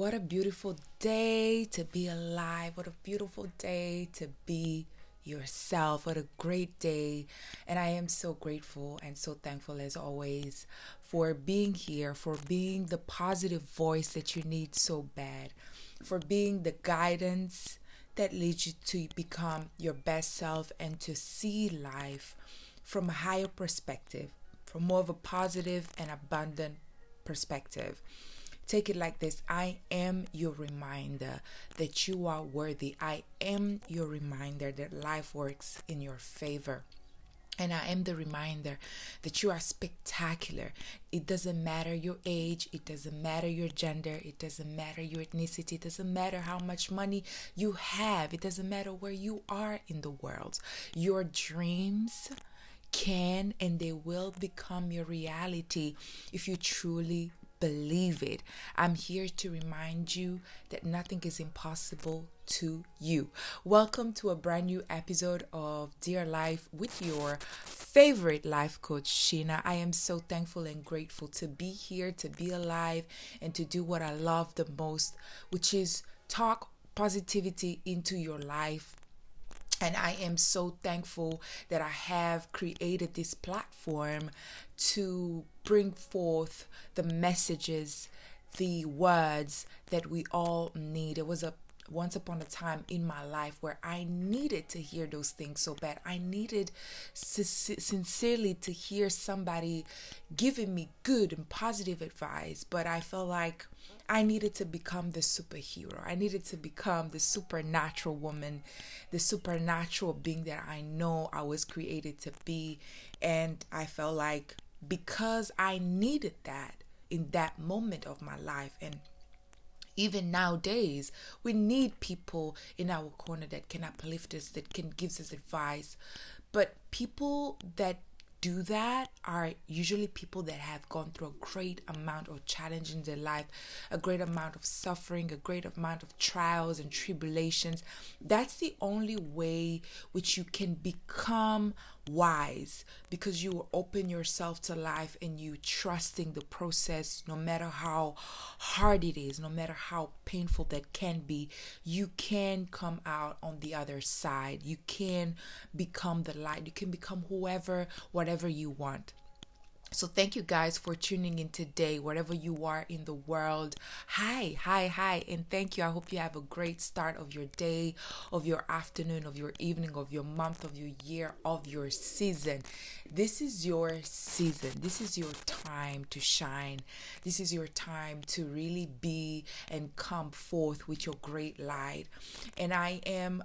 What a beautiful day to be alive. What a beautiful day to be yourself. What a great day. And I am so grateful and so thankful as always for being here, for being the positive voice that you need so bad, for being the guidance that leads you to become your best self and to see life from a higher perspective, from more of a positive and abundant perspective. Take it like this: I am your reminder that you are worthy. I am your reminder that life works in your favor. And I am the reminder that you are spectacular. It doesn't matter your age. It doesn't matter your gender. It doesn't matter your ethnicity. It doesn't matter how much money you have. It doesn't matter where you are in the world. Your dreams can and they will become your reality if you truly believe it. I'm here to remind you that nothing is impossible to you. Welcome to a brand new episode of Dear Life with your favorite life coach, Sheena. I am so thankful and grateful to be here, to be alive, and to do what I love the most, which is talk positivity into your life. And I am so thankful that I have created this platform to bring forth the messages, the words that we all need. It was once upon a time in my life where I needed to hear those things so bad. I needed sincerely to hear somebody giving me good and positive advice, but I felt like I needed to become the superhero. I needed to become the supernatural woman, the supernatural being that I know I was created to be. And I felt like because I needed that in that moment of my life, and even nowadays, we need people in our corner that can uplift us, that can give us advice. But people that do that are usually people that have gone through a great amount of challenge in their life, a great amount of suffering, a great amount of trials and tribulations. That's the only way which you can become wise, because you open yourself to life and you trusting the process. No matter how hard it is, no matter how painful that can be, you can come out on the other side. You can become the light. You can become whatever you want. So thank you guys for tuning in today, wherever you are in the world. Hi, and thank you. I hope you have a great start of your day, of your afternoon, of your evening, of your month, of your year, of your season. This is your season. This is your time to shine. This is your time to really be and come forth with your great light. And I am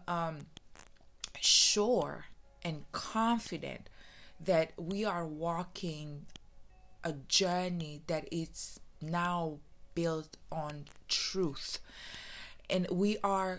sure and confident that we are walking a journey that is now built on truth, and we are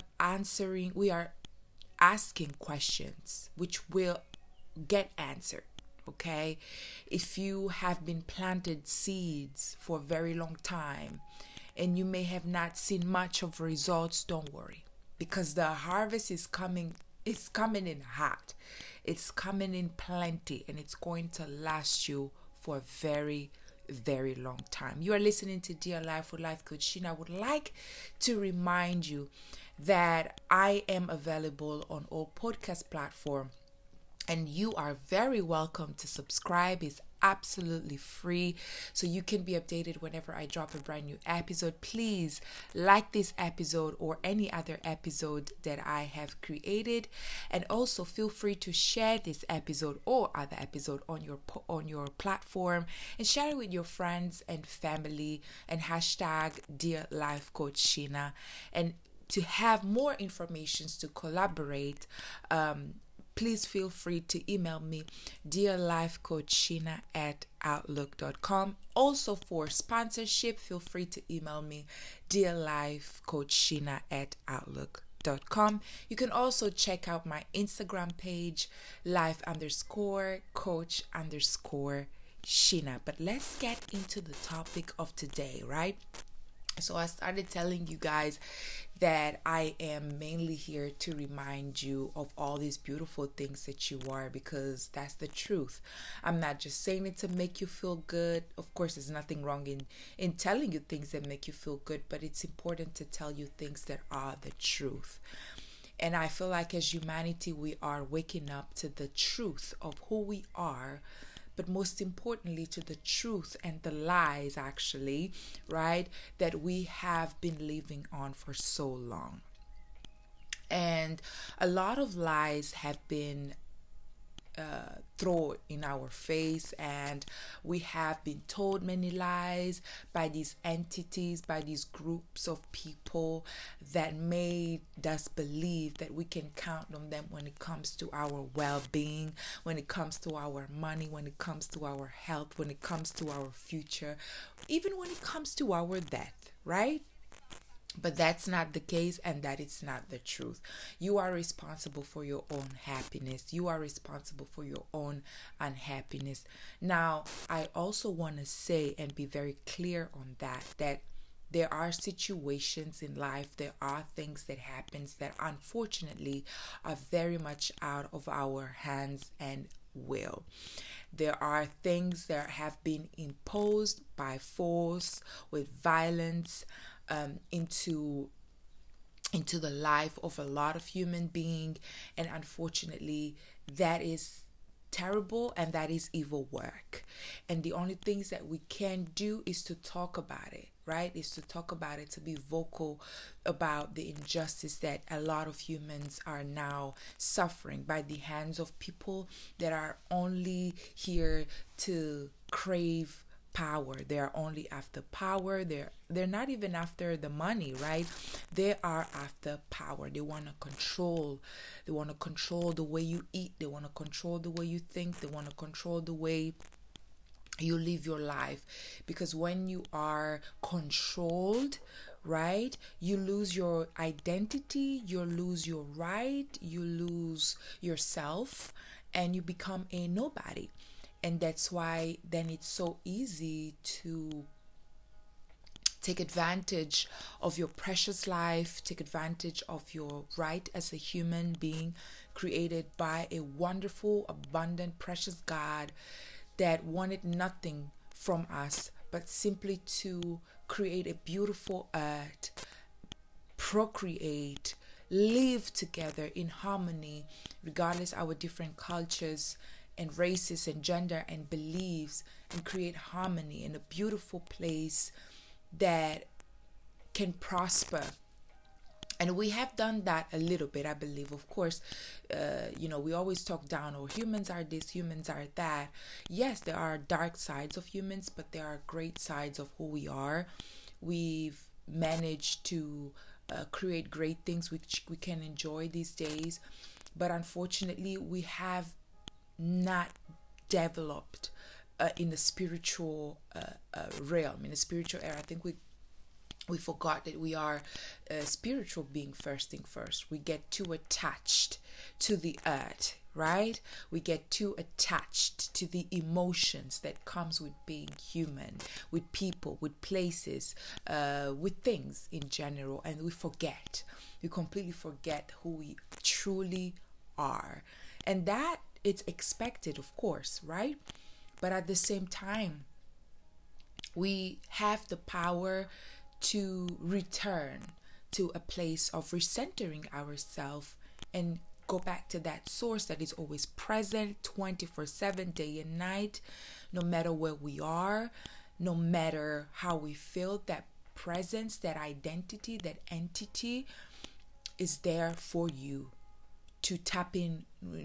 asking questions which will get answered. Okay, if you have been planted seeds for a very long time and you may have not seen much of results, don't worry, because the harvest is coming. It's coming in hot. It's coming in plenty, and it's going to last you for a very, very long time. You are listening to Dear Life with Life Coach Sheena. I would like to remind you that I am available on all podcast platforms, and you are very welcome to subscribe. It's absolutely free, so you can be updated whenever I drop a brand new episode. Please like this episode or any other episode that I have created, and also feel free to share this episode or other episode on your platform, and share it with your friends and family, and hashtag Dear Life Coach Sheena. And to have more information to collaborate, please feel free to email me, dearlifecoachsheena@outlook.com. Also for sponsorship, feel free to email me, dearlifecoachsheena@outlook.com. You can also check out my Instagram page, life_coach_Sheena. But let's get into the topic of today, right? So I started telling you guys that I am mainly here to remind you of all these beautiful things that you are, because that's the truth. I'm not just saying it to make you feel good. Of course, there's nothing wrong in telling you things that make you feel good, but it's important to tell you things that are the truth. And I feel like as humanity, we are waking up to the truth of who we are, but most importantly to the truth and the lies, actually, right, that we have been living on for so long. And a lot of lies have been thrown in our face, and we have been told many lies by these entities, by these groups of people that made us believe that we can count on them when it comes to our well-being, when it comes to our money, when it comes to our health, when it comes to our future, even when it comes to our death, right? But that's not the case, and that is not the truth. You are responsible for your own happiness. You are responsible for your own unhappiness. Now, I also want to say and be very clear on that there are situations in life, there are things that happens that unfortunately are very much out of our hands and will. There are things that have been imposed by force, with violence, into the life of a lot of human being, and unfortunately that is terrible and that is evil work. And the only things that we can do is to talk about it, right? Is to talk about it, to be vocal about the injustice that a lot of humans are now suffering by the hands of people that are only here to crave power. They're only after power. They're not even after the money, right? They are after power. They want to control. They want to control the way you eat. They want to control the way you think. They want to control the way you live your life. Because when you are controlled, right, you lose your identity, you lose your right, you lose yourself, and you become a nobody. And that's why then it's so easy to take advantage of your precious life, take advantage of your right as a human being created by a wonderful, abundant, precious God that wanted nothing from us but simply to create a beautiful earth, procreate, live together in harmony, regardless of our different cultures and races and gender and beliefs, and create harmony in a beautiful place that can prosper. And we have done that a little bit, I believe. Of course, we always talk down, or humans are this, humans are that. Yes, there are dark sides of humans, but there are great sides of who we are. We've managed to create great things which we can enjoy these days. But unfortunately, we have not developed in the spiritual realm, in the spiritual era. I think we forgot that we are a spiritual being first thing first. We get too attached to the earth, right? We get too attached to the emotions that comes with being human, with people, with places, with things in general, and we completely forget who we truly are. And that it's expected, of course, right? But at the same time, we have the power to return to a place of recentering ourselves and go back to that source that is always present 24/7, day and night, no matter where we are, no matter how we feel. That presence, that identity, that entity is there for you to tap in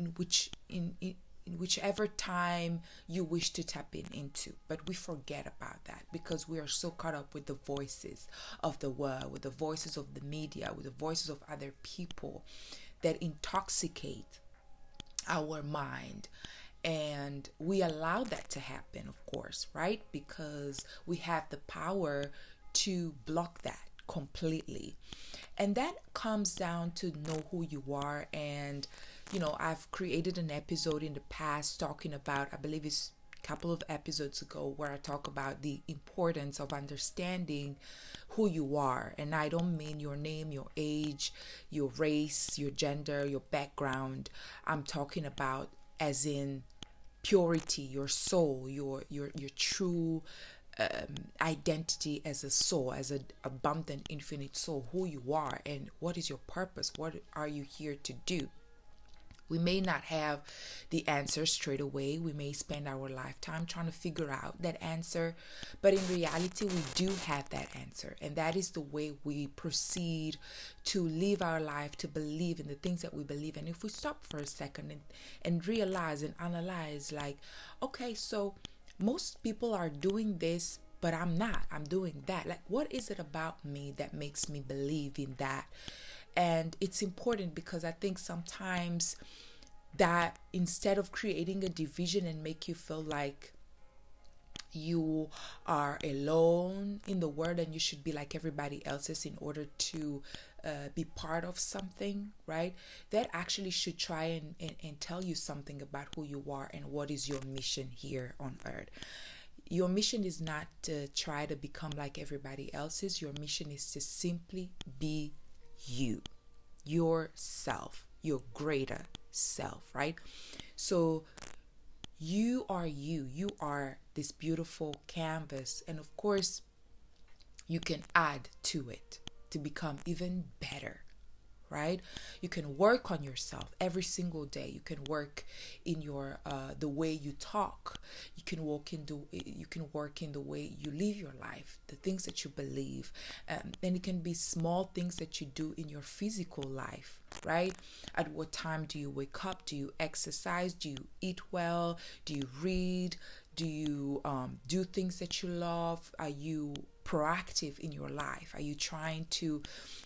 whichever time you wish to tap into. But we forget about that because we are so caught up with the voices of the world, with the voices of the media, with the voices of other people that intoxicate our mind. And we allow that to happen, of course, right? Because we have the power to block that completely. And that comes down to know who you are. And I've created an episode in the past talking about, I believe it's couple of episodes ago where I talk about the importance of understanding who you are. And I don't mean your name, your age, your race, your gender, your background. I'm talking about as in purity, your soul, your true identity as a soul, as an abundant, infinite soul, who you are and what is your purpose, what are you here to do. We may not have the answer straight away. We may spend our lifetime trying to figure out that answer, but in reality, we do have that answer. And that is the way we proceed to live our life, to believe in the things that we believe. And if we stop for a second and realize and analyze, like, okay, so most people are doing this, but I'm not. I'm doing that. Like, what is it about me that makes me believe in that? And it's important because I think sometimes that instead of creating a division and make you feel like you are alone in the world and you should be like everybody else's in order to be part of something, right? That actually should try and tell you something about who you are and what is your mission here on earth. Your mission is not to try to become like everybody else's. Your mission is to simply be you, yourself, your greater self, right? So you are you. You are this beautiful canvas. And of course, you can add to it to become even better, right? You can work on yourself every single day. You can work in your the way you talk. You can work in the way you live your life, the things that you believe, and it can be small things that you do in your physical life, right? At what time do you wake up? Do you exercise? Do you eat well? Do you read? Do you do things that you love? Are you proactive in your life? Are you trying to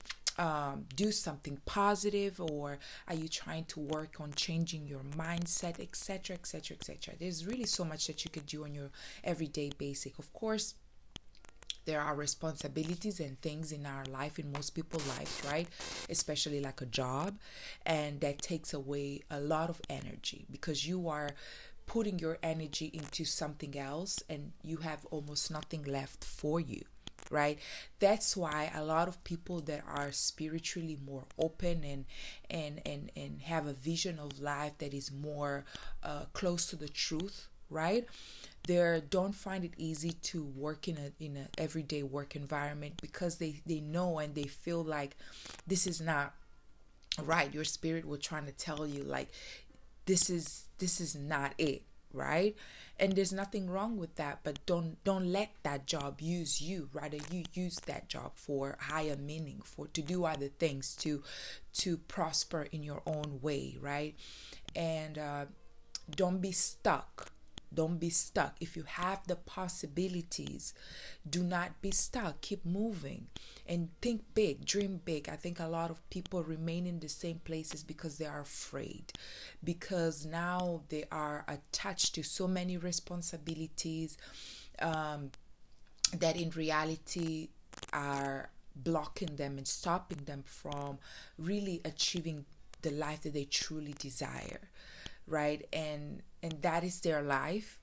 do something positive, or are you trying to work on changing your mindset, etc., etc., etc.? There's really so much that you could do on your everyday basic. Of course, there are responsibilities and things in our life, in most people's lives, right? Especially like a job, and that takes away a lot of energy because you are putting your energy into something else and you have almost nothing left for you, right? That's why a lot of people that are spiritually more open and have a vision of life that is more close to the truth, right? They don't find it easy to work in a everyday work environment because they know and they feel like this is not right. Your spirit will trying to tell you like this is not it, right? And there's nothing wrong with that, but don't let that job use you. Rather, you use that job for higher meaning, for to do other things, to prosper in your own way, right? And don't be stuck. Don't be stuck. If you have the possibilities, do not be stuck. Keep moving and think big, dream big. I think a lot of people remain in the same places because they are afraid, because now they are attached to so many responsibilities that in reality are blocking them and stopping them from really achieving the life that they truly desire, right? And that is their life.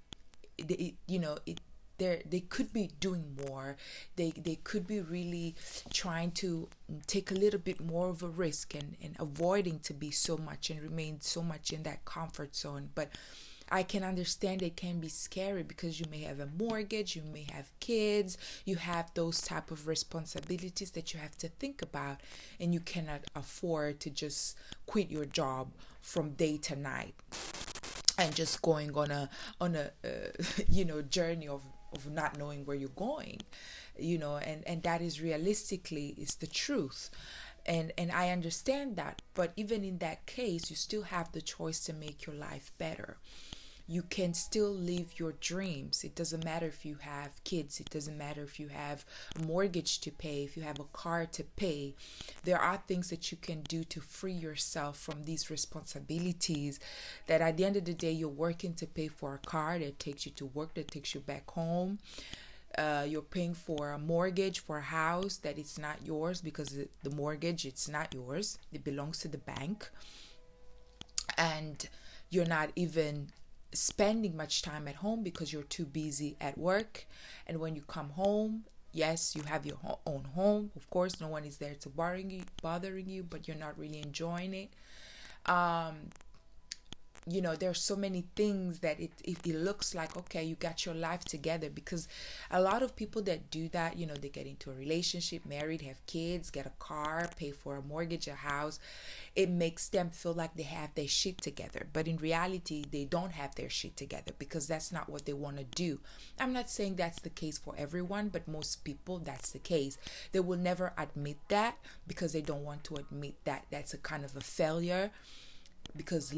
They could be doing more. They could be really trying to take a little bit more of a risk and avoiding to be so much and remain so much in that comfort zone. But I can understand it can be scary because you may have a mortgage, you may have kids, you have those type of responsibilities that you have to think about, and you cannot afford to just quit your job from day to night and just going on a journey of not knowing where you're going, and that is realistically is the truth. And I understand that, but even in that case, you still have the choice to make your life better. You can still live your dreams. It doesn't matter if you have kids. It doesn't matter if you have a mortgage to pay, if you have a car to pay. There are things that you can do to free yourself from these responsibilities that at the end of the day, you're working to pay for a car that takes you to work, that takes you back home. You're paying for a mortgage for a house that it's not yours because the mortgage, it's not yours. It belongs to the bank. And you're not even spending much time at home because you're too busy at work. And when you come home, yes, you have your own home. Of course, no one is there to bothering you, but you're not really enjoying it. There's so many things that it looks like, okay, you got your life together, because a lot of people that do that, they get into a relationship, married, have kids, get a car, pay for a mortgage, a house. It makes them feel like they have their shit together, but in reality they don't have their shit together, because that's not what they want to do. I'm not saying that's the case for everyone, but most people, that's the case. They will never admit that because they don't want to admit that that's a kind of a failure, because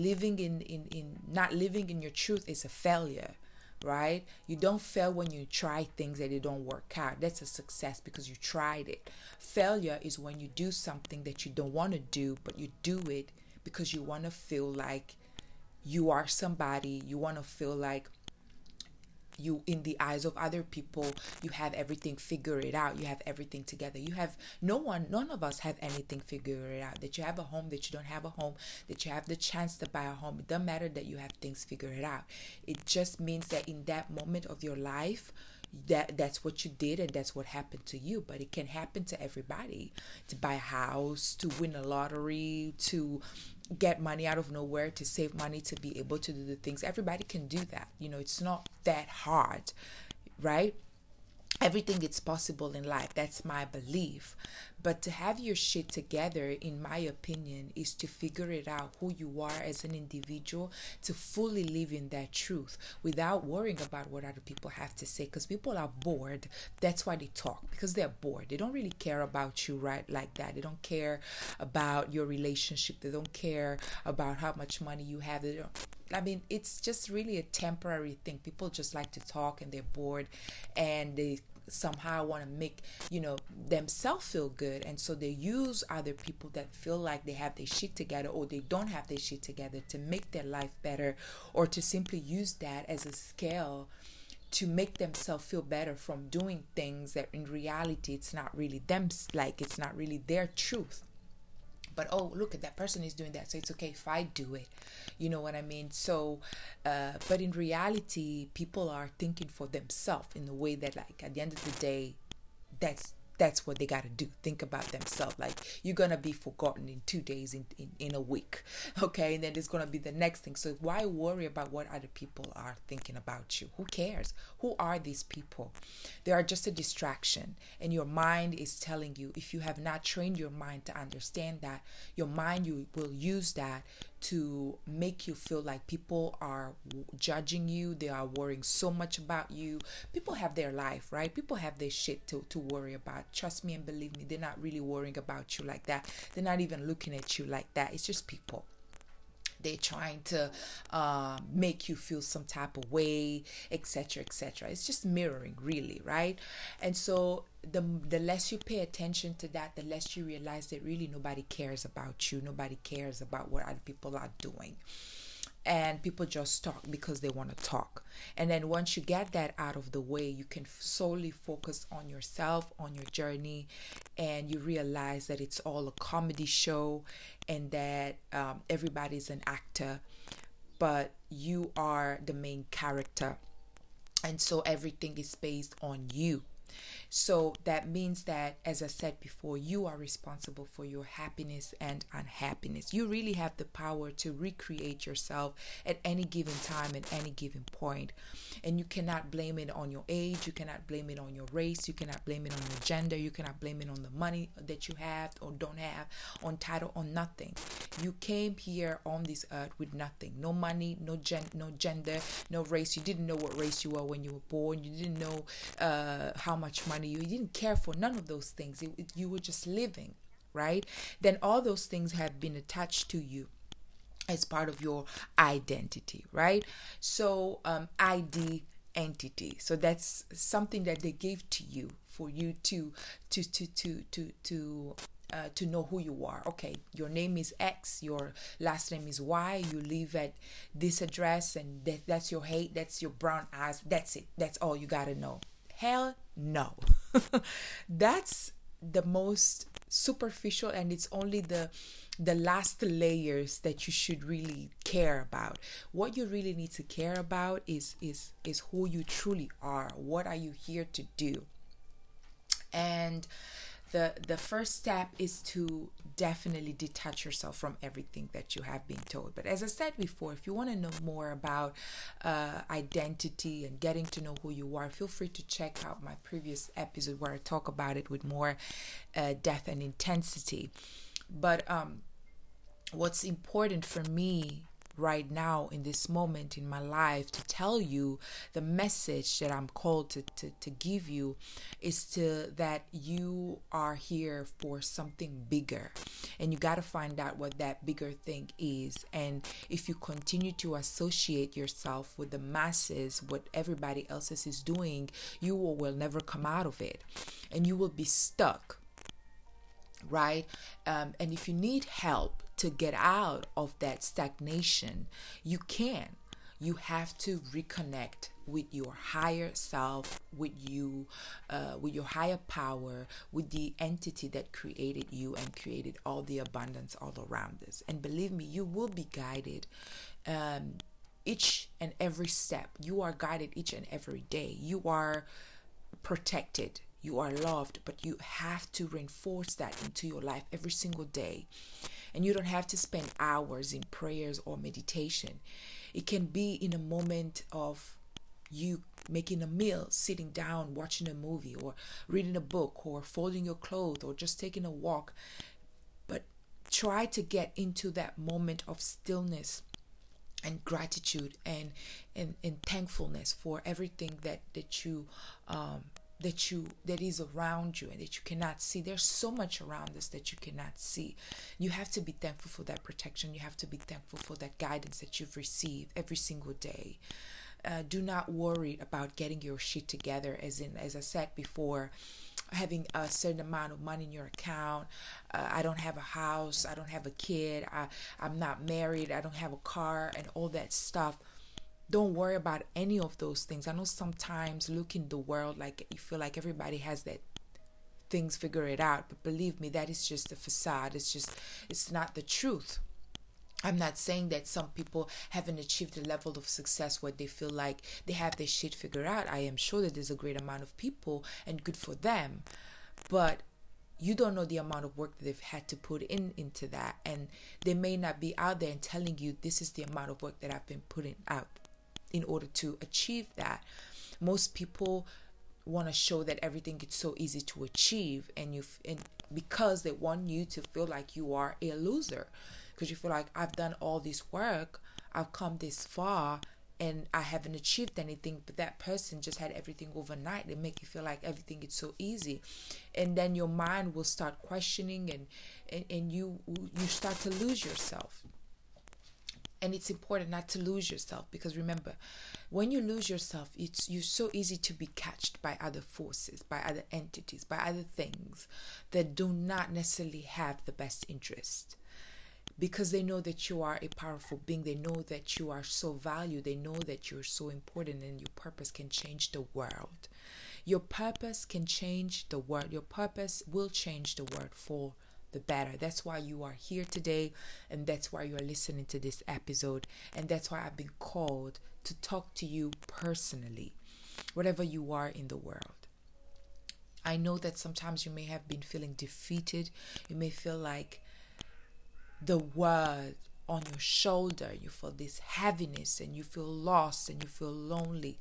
not living in your truth is a failure, right? You don't fail when you try things that they don't work out. That's a success because you tried it. Failure is when you do something that you don't want to do, but you do it because you want to feel like you are somebody. You want to feel like you, in the eyes of other people, you have everything figured out. You have everything together. None of us have anything figured out. That you have a home, that you don't have a home, that you have the chance to buy a home. It doesn't matter that you have things figured out. It just means that in that moment of your life, that's what you did and that's what happened to you. But it can happen to everybody. To buy a house, to win a lottery, to get money out of nowhere, to save money, to be able to do the things. Everybody can do that. It's not that hard, right? Everything is possible in life. That's my belief. But to have your shit together, in my opinion, is to figure it out, who you are as an individual, to fully live in that truth without worrying about what other people have to say. Because people are bored. That's why they talk, because they're bored. They don't really care about you, right? Like that. They don't care about your relationship. They don't care about how much money you have. It's just really a temporary thing. People just like to talk and they're bored, and they somehow want to make themselves feel good, and so they use other people that feel like they have their shit together or they don't have their shit together to make their life better, or to simply use that as a scale to make themselves feel better from doing things that in reality it's not really them, like it's not really their truth. But oh, look at that person is doing that, so it's okay if I do it. You know what I mean? So but in reality, people are thinking for themselves in a way that, like, at the end of the day, that's what they got to do. Think about themselves. Like, you're going to be forgotten in 2 days, in a week. Okay. And then there's going to be the next thing. So why worry about what other people are thinking about you? Who cares? Who are these people? They are just a distraction. And your mind is telling you, if you have not trained your mind to understand that, your mind, you will use that to make you feel like people are judging you. They are worrying so much about you. People have their life, right? People have their shit to worry about. Trust me and believe me, they're not really worrying about you like that. They're not even looking at you like that. It's just people. They're trying to make you feel some type of way, etc., etc. It's just mirroring, really, right? And so the less you pay attention to that, the less you realize that really nobody cares about you. Nobody cares about what other people are doing. And people just talk because they want to talk. And then once you get that out of the way, you can solely focus on yourself, on your journey, and you realize that it's all a comedy show, and that everybody's an actor, but you are the main character. And so everything is based on you. So that means that, as I said before, you are responsible for your happiness and unhappiness. You really have the power to recreate yourself at any given time, at any given point. And you cannot blame it on your age. You cannot blame it on your race. You cannot blame it on your gender. You cannot blame it on the money that you have or don't have, on title, on nothing. You came here on this earth with nothing. No money, no gender, no race. You didn't know what race you were when you were born. You didn't know how much money you didn't care for. None of those things. You were just living, right? Then all those things have been attached to you as part of your identity, right? So ID entity. So that's something that they gave to you for you to know who you are. Okay, your name is X, your last name is Y, you live at this address, and that's your height, that's your brown eyes, that's it. That's all you gotta know. Hell no. That's the most superficial, and it's only the last layers that you should really care about. What you really need to care about is who you truly are. What are you here to do? And the first step is to definitely detach yourself from everything that you have been told. But as I said before, if you want to know more about identity and getting to know who you are, feel free to check out my previous episode where I talk about it with more depth and intensity. But what's important for me right now in this moment in my life to tell you, the message that I'm called to give you is that you are here for something bigger, and you got to find out what that bigger thing is. And if you continue to associate yourself with the masses, what everybody else is doing, you will never come out of it, and you will be stuck, right? And if you need help to get out of that stagnation, you can. You have to reconnect with your higher self, with you, with your higher power, with the entity that created you and created all the abundance all around us. And believe me, you will be guided each and every step. You are guided each and every day. You are protected. You are loved, but you have to reinforce that into your life every single day. And you don't have to spend hours in prayers or meditation. It can be in a moment of you making a meal, sitting down, watching a movie, or reading a book, or folding your clothes, or just taking a walk. But try to get into that moment of stillness and gratitude and thankfulness for everything that is around you and that you cannot see. There's so much around us that you cannot see. You have to be thankful for that protection. You have to be thankful for that guidance that you've received every single day. Do not worry about getting your shit together, as I said before, having a certain amount of money in your account. I don't have a house, I don't have a kid, I'm not married, I don't have a car, and all that stuff. Don't worry about any of those things. I know sometimes look in the world like you feel like everybody has that things figure it out, but believe me, that is just a facade. It's not the truth. I'm not saying that some people haven't achieved a level of success where they feel like they have their shit figured out. I am sure that there's a great amount of people, and good for them, but you don't know the amount of work that they've had to put into that, and they may not be out there and telling you, this is the amount of work that I've been putting out in order to achieve that. Most people want to show that everything is so easy to achieve, and because they want you to feel like you are a loser, because you feel like, I've done all this work, I've come this far, and I haven't achieved anything, but that person just had everything overnight. They make you feel like everything is so easy, and then your mind will start questioning, and you start to lose yourself. And it's important not to lose yourself, because remember, when you lose yourself, you're so easy to be catched by other forces, by other entities, by other things that do not necessarily have the best interest, because they know that you are a powerful being. They know that you are so valued. They know that you're so important, and your purpose can change the world. Your purpose can change the world. Your purpose will change the world for the better. That's why you are here today, and that's why you are listening to this episode, and that's why I've been called to talk to you personally, wherever you are in the world. I know that sometimes you may have been feeling defeated. You may feel like the world on your shoulder. You feel this heaviness, and you feel lost, and you feel lonely.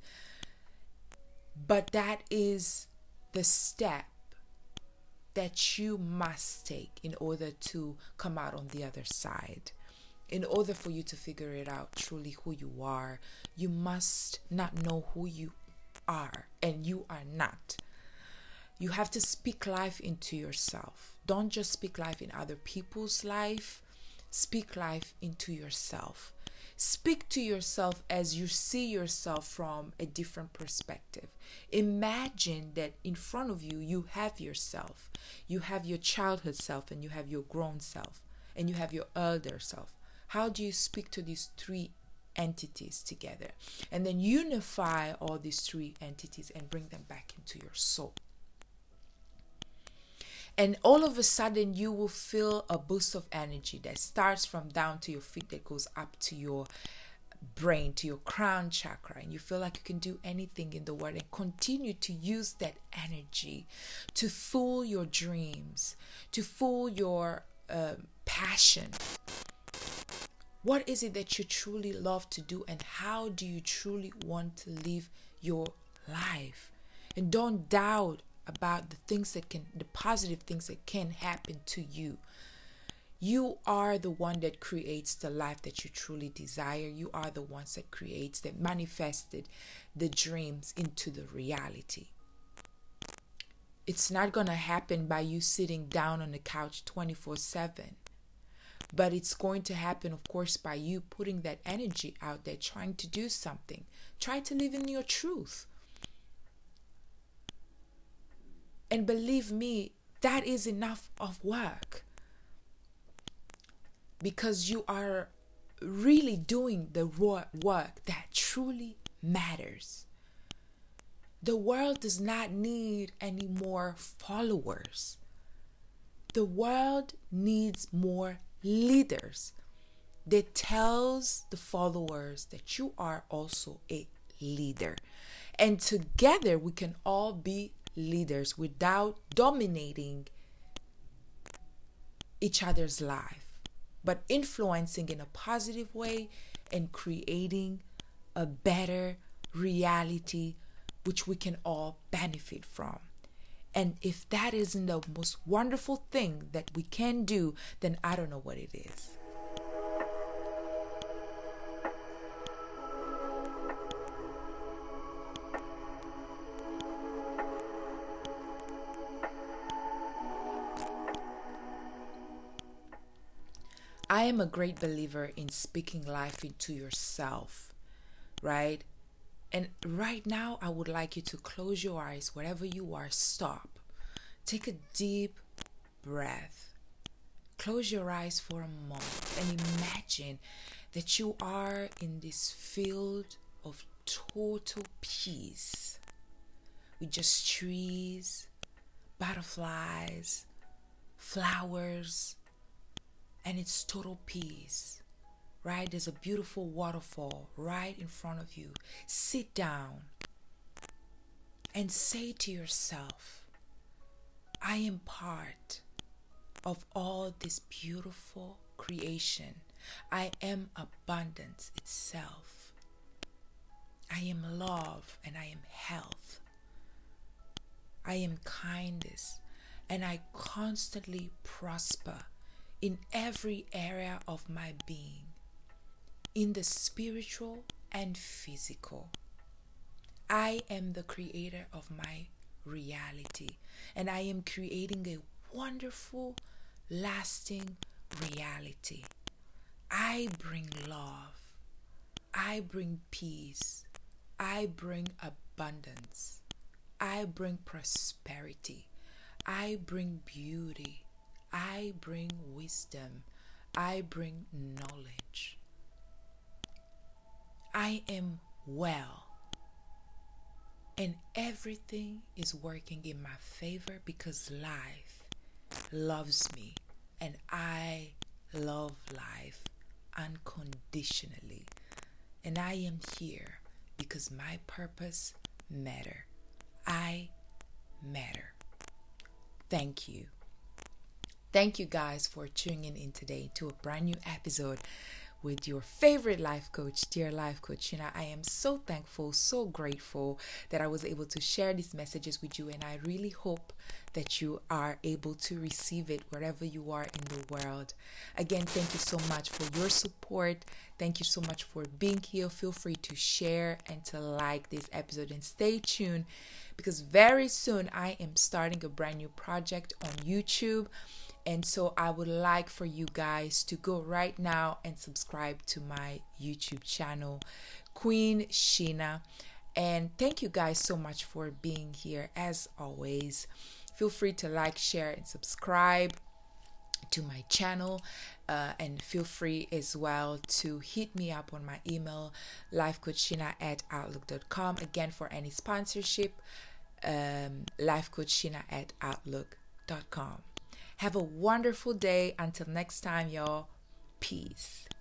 But that is the step that you must take in order to come out on the other side. In order for you to figure it out truly who you are, you must not know who you are, and you are not. You have to speak life into yourself. Don't just speak life in other people's life. Speak life into yourself. Speak to yourself as you see yourself from a different perspective. Imagine that in front of you, you have yourself. You have your childhood self, and you have your grown self, and you have your elder self. How do you speak to these three entities together? And then unify all these three entities and bring them back into your soul. And all of a sudden, you will feel a boost of energy that starts from down to your feet, that goes up to your brain, to your crown chakra. And you feel like you can do anything in the world, and continue to use that energy to fuel your dreams, to fuel your passion. What is it that you truly love to do, and how do you truly want to live your life? And don't doubt about the positive things that can happen to you. You are the one that creates the life that you truly desire. You are the ones that manifested the dreams into the reality. It's not going to happen by you sitting down on the couch 24/7. But it's going to happen, of course, by you putting that energy out there, trying to do something. Try to live in your truth. And believe me, that is enough of work. Because you are really doing the work that truly matters. The world does not need any more followers. The world needs more leaders that tells the followers that you are also a leader. And together we can all be leaders without dominating each other's life, but influencing in a positive way and creating a better reality which we can all benefit from. And if that isn't the most wonderful thing that we can do, then I don't know what it is. I am a great believer in speaking life into yourself, right? And right now, I would like you to close your eyes, wherever you are, stop. Take a deep breath. Close your eyes for a moment and imagine that you are in this field of total peace with just trees, butterflies, flowers, and it's total peace. Right? There's a beautiful waterfall right in front of you. Sit down and say to yourself, I am part of all this beautiful creation. I am abundance itself. I am love and I am health. I am kindness and I constantly prosper in every area of my being. In the spiritual and physical. I am the creator of my reality, and I am creating a wonderful, lasting reality. I bring love. I bring peace. I bring abundance. I bring prosperity. I bring beauty. I bring wisdom. I bring knowledge. I am well, and everything is working in my favor because life loves me, and I love life unconditionally. And I am here because my purpose matters. I matter. Thank you. Thank you guys for tuning in today to a brand new episode with your favorite life coach, dear life coach Sheena. I am so thankful, so grateful that I was able to share these messages with you, and I really hope that you are able to receive it wherever you are in the world. Again, thank you so much for your support. Thank you so much for being here. Feel free to share and to like this episode, and stay tuned because very soon I am starting a brand new project on YouTube. And so I would like for you guys to go right now and subscribe to my YouTube channel, Queen Sheena. And thank you guys so much for being here. As always, feel free to like, share, and subscribe to my channel. And feel free as well to hit me up on my email, lifecoachsheena@outlook.com. Again, for any sponsorship, lifecoachsheena@outlook.com. Have a wonderful day. Until next time, y'all. Peace.